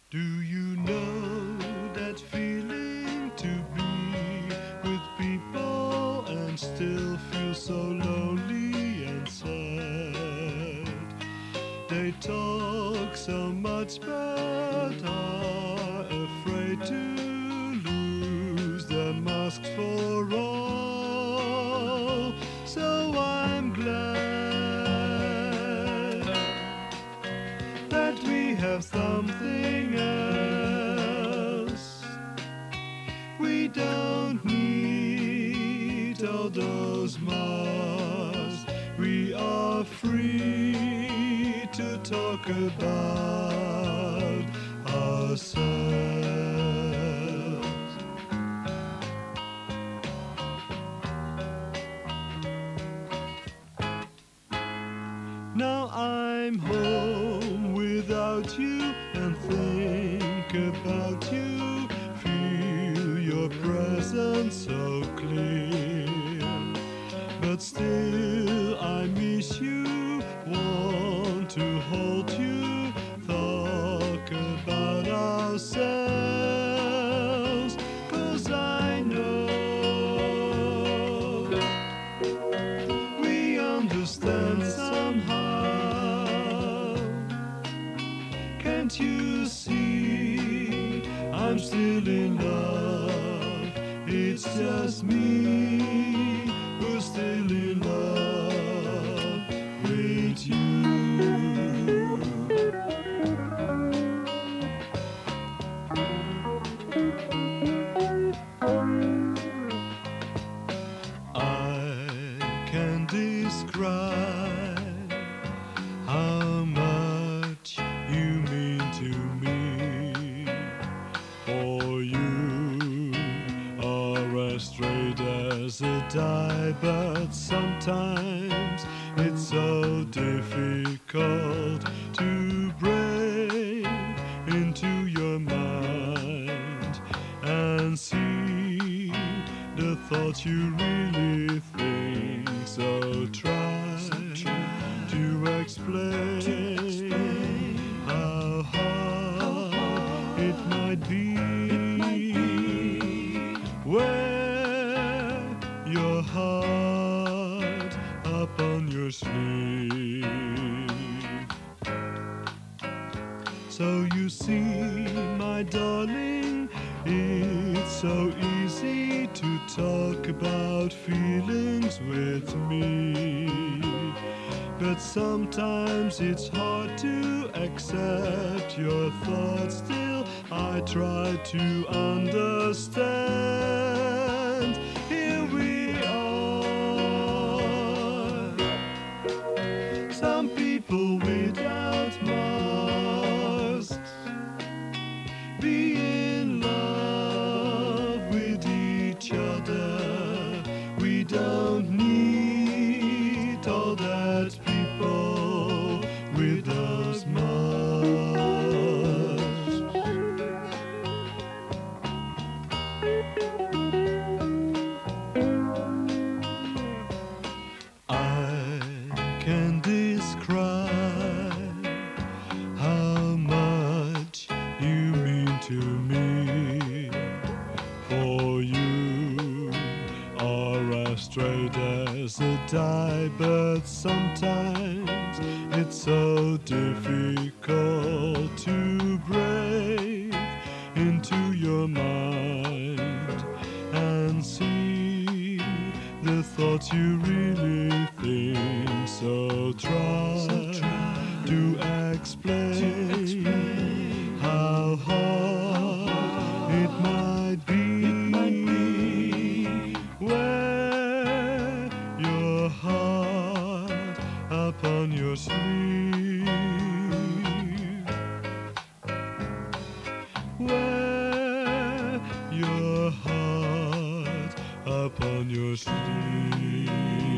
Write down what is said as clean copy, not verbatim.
Do you know that feeling to be with people and still feel so lonely and sad? They talk so much but are afraid to lose their masks for all. So I'm glad that we have something else. We don't need all those masks. We are free to talk about ourselves. Now I'm home without you and think about you. Feel your presence so clear. But still I miss you, want to hold you, talk about ourselves. 'Cause I know we understand somehow. Can't you see I'm still in love? It's just me who's still in love with you. I can describe how much you mean to me. For you are as straight as a die, but sometimes it's so difficult to break into your mind and see the thoughts you really think. So try to explain how hard it might be wear your heart up on your sleeve. So you see, my darling, it's so easy to talk about feelings with me. But sometimes it's hard to accept your thoughts. Still, I try to understand. Here we are, some people without masks, be in love with each other. We don't need all that people with those masks. I can describe how much you mean to me. For you are as straight as a die, but sometimes it's so difficult to break into your mind and see the thoughts you really think. So try to explain how hard it might be. Wear your heart upon your sleeve. Wear your heart upon your sleeve.